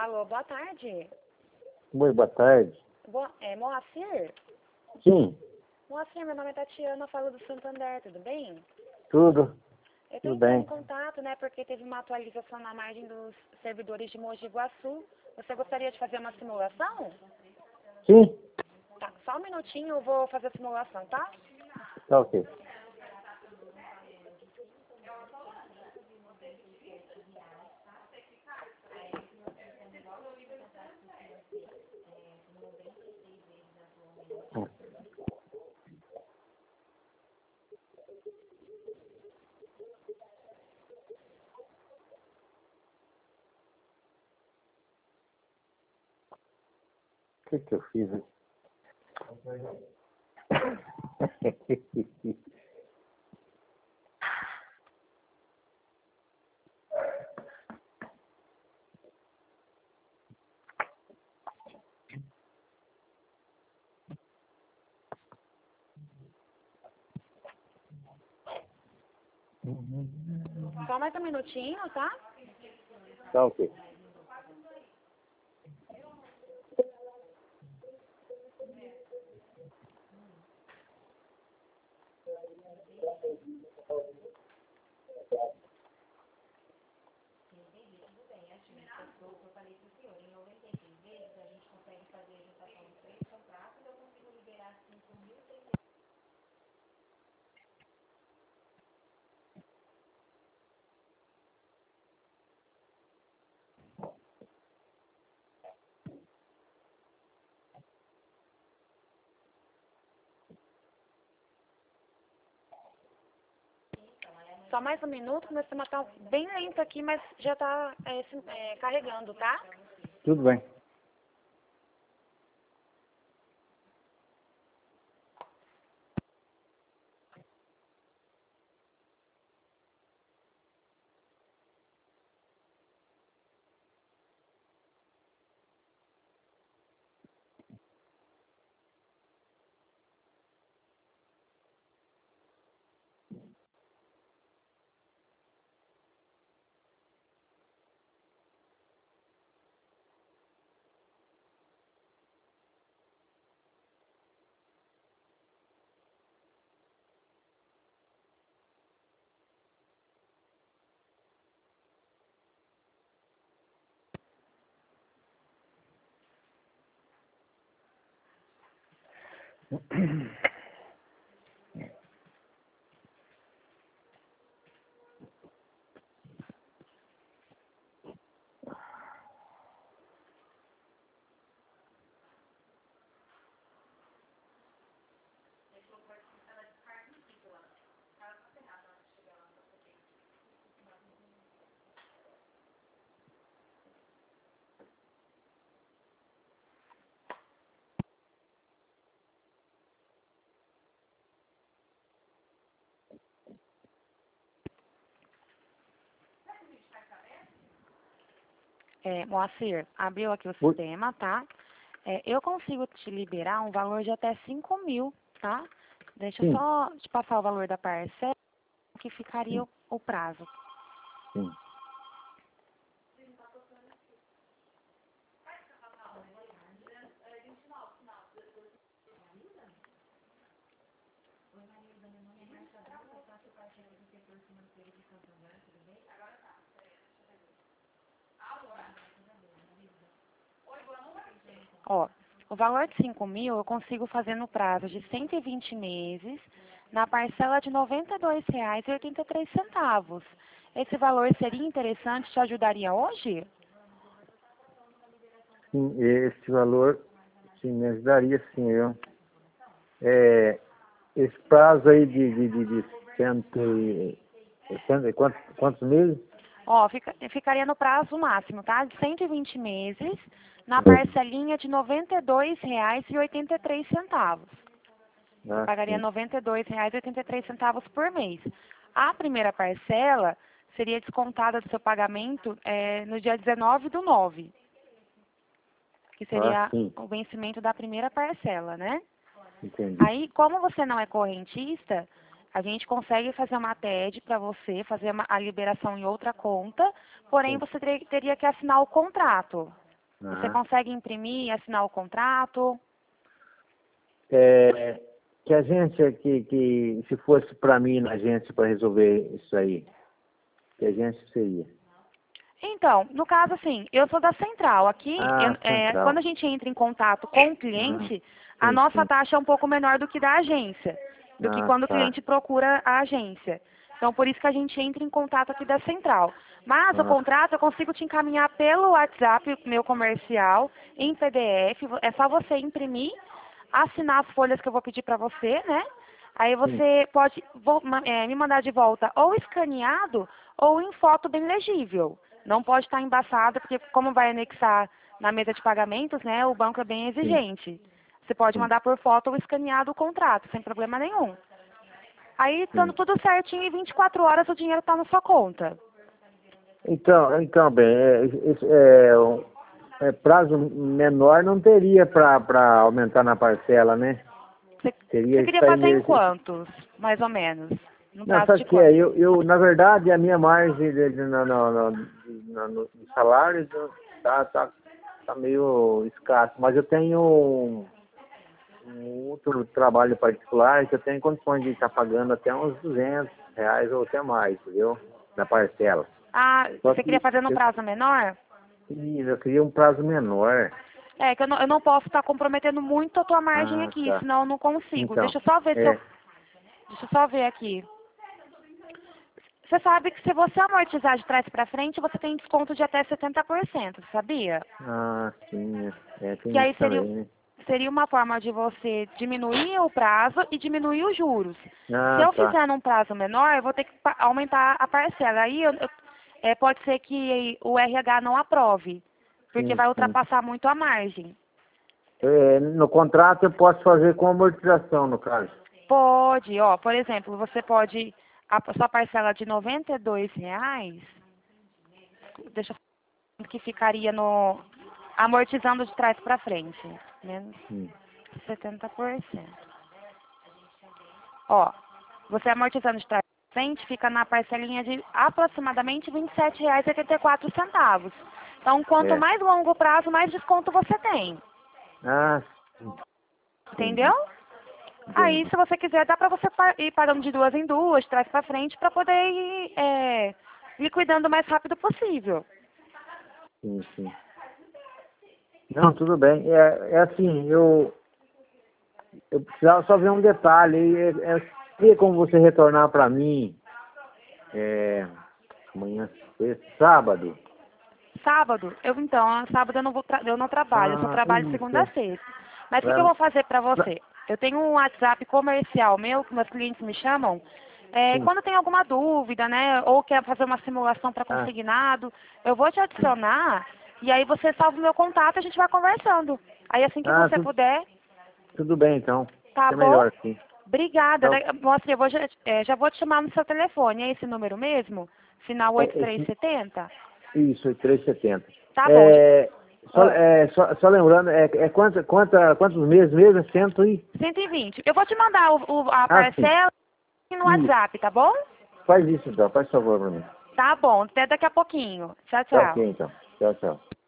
Alô, boa tarde. Oi, boa tarde. Moacir? Sim, Moacir, meu nome é Tatiana, eu falo do Santander, tudo bem? tudo Eu tô tudo entrando em bem. contato, né, porque teve uma atualização na margem dos servidores de Mogi Guaçu. Você gostaria de fazer uma simulação? Sim, Tá, só um minutinho, eu vou fazer a simulação, tá? tá ok. O que eu fiz aqui? Só mais um minutinho, tá? Tá ok. Só mais um minuto, meu sistema tá bem lento aqui, mas já tá carregando, tá? Tudo bem. Moacir, abriu aqui o Oi. sistema, tá? Eu consigo te liberar um valor de até 5.000, tá? Deixa eu Sim, só te passar o valor da parcela, que ficaria sim, o prazo. sim. Ó, o valor de 5.000 eu consigo fazer no prazo de 120 meses, na parcela de R$ 92,83. Esse valor seria interessante, te ajudaria hoje? Sim, esse valor, sim, me ajudaria, sim, esse prazo aí de quantos meses? Ó, ficaria no prazo máximo, tá? De 120 meses, na parcelinha de R$ 92,83. Você Ah, pagaria sim, R$ 92,83 por mês. A primeira parcela seria descontada do seu pagamento no dia 19/9, que ah, seria sim, o vencimento da primeira parcela, né? entendi. Aí, como você não é correntista, a gente consegue fazer uma TED para você, fazer a liberação em outra conta, porém Sim. você teria que assinar o contrato. Você Aham. consegue imprimir e assinar o contrato? Que agência que se fosse para mim na agência para resolver isso aí, que agência seria? Então, no caso, assim, eu sou da central. Aqui, Ah, quando central. a gente entra em contato com o Ah, cliente, a sim, nossa sim. taxa é um pouco menor do que da agência, do que Ah, quando o tá. cliente procura a agência. Então, por isso que a gente entra em contato aqui da central. Mas o Ah, contrato eu consigo te encaminhar pelo WhatsApp, meu comercial, em PDF. É só você imprimir, assinar as folhas que eu vou pedir para você, né? Aí sim, você pode me mandar de volta ou escaneado ou em foto bem legível. Não pode estar embaçado, porque como vai anexar na mesa de pagamentos, né, o banco é bem sim, exigente. Você pode sim, mandar por foto ou escaneado o contrato, sem problema nenhum. Aí, estando sim. tudo certinho, em 24 horas o dinheiro está na sua conta. Então, bem, prazo menor não teria para aumentar na parcela, né? Você Seria isso queria aí fazer em mesmo. quantos, mais ou menos? No Não, prazo sabe de o que é? quanto? Na verdade, a minha margem no salário tá meio escasso, mas eu tenho um outro trabalho particular que eu tenho condições de estar pagando até uns R$ 200 ou até mais, entendeu? Na parcela. Ah, Só você queria que fazer no prazo menor? eu queria um prazo menor. É, que eu não posso estar comprometendo muito a tua margem Ah, aqui, tá. senão eu não consigo. Então, Deixa eu só ver se eu... é. Deixa eu só ver aqui. Você sabe que se você amortizar de trás para frente, você tem desconto de até 70%, sabia? Ah, sim, Que tem aí isso também, né? seria uma forma de você diminuir o prazo e diminuir os juros. Se Ah, eu tá. fizer num prazo menor, eu vou ter que aumentar a parcela. Aí pode ser que o RH não aprove, porque Sim, vai sim. ultrapassar muito a margem. No contrato eu posso fazer com amortização, no caso. Pode, ó, por exemplo, você pode, a sua parcela de R$ 92, deixa eu ver que ficaria no, amortizando de trás para frente, menos Hum. 70%. Ó, você amortizando de trás para frente, fica na parcelinha de aproximadamente R$ 27,84. Então, quanto É. mais longo o prazo, mais desconto você tem. Ah, Entendeu? entendi. Aí, Entendi. se você quiser, dá para você ir pagando de duas em duas, de trás para frente, para poder ir liquidando o mais rápido possível. Sim, sim. Não, tudo bem. É assim, eu precisava só ver um detalhe. Teria como você retornar para mim amanhã, sexta, sábado? Sábado eu não trabalho, eu só Ah, trabalho de segunda a isso. sexta. Mas o que eu Pra, vou fazer para pra, você? Eu tenho um WhatsApp comercial meu, que meus clientes me chamam. sim. Quando tem alguma dúvida, né, ou quer fazer uma simulação para Ah, consignado, eu vou te sim. adicionar e aí você salva o meu contato e a gente vai conversando. Aí assim que Ah, você puder, tudo bem, então. tá É bom? melhor, sim. Obrigada. Então, Mostre, já vou te chamar no seu telefone. É esse número mesmo? Final esse, 8370? isso, 370. Tá bom. É, Ah, só lembrando, quantos meses mesmo? 120. Eu vou te mandar a Ah, sim. parcela no Isso. WhatsApp, tá bom? Faz isso então, faz favor pra mim. Tá bom. Até daqui a pouquinho. Tchau, Tá tchau. ok então. Tchau, tchau.